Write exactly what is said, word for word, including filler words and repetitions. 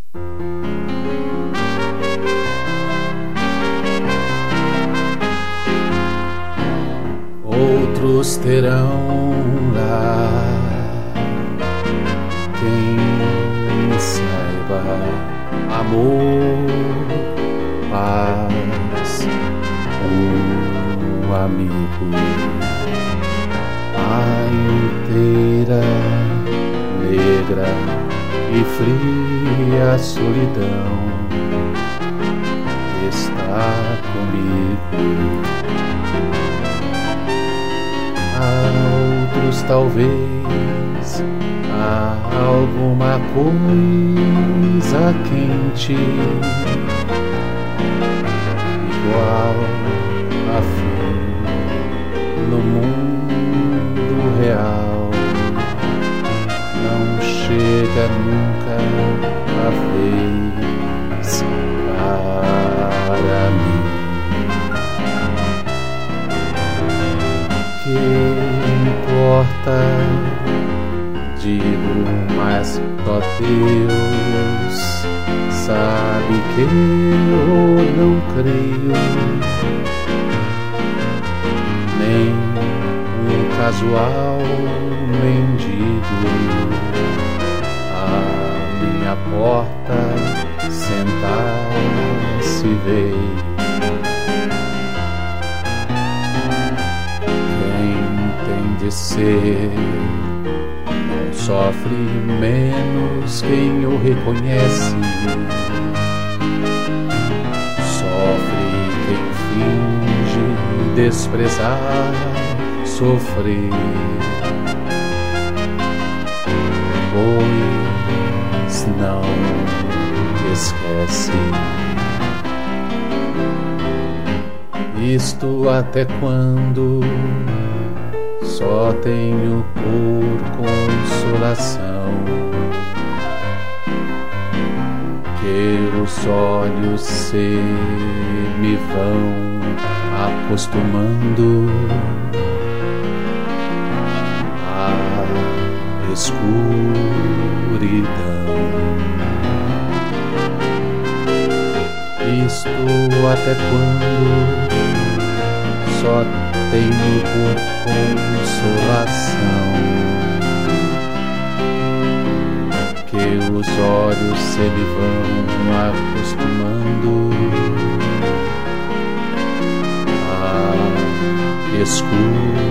Outros terão lá quem saiba amor, paz, um amigo, a inteira negra e fria solidão está comigo. Há outros talvez, há alguma coisa quente, igual a flor no mundo real. Não chega nunca a vez para mim. Que importa, digo, mas só Deus sabe que eu não creio nem um casual mendigo à minha porta sentar-se veio. De ser, não sofre menos quem o reconhece, sofre quem finge desprezar, sofrer, pois não esquece. Isto até quando só tenho por consolação que os olhos se me vão acostumando à escuridão. Isto até quando só tenho por consolação que os olhos se me vão acostumando à escuridão.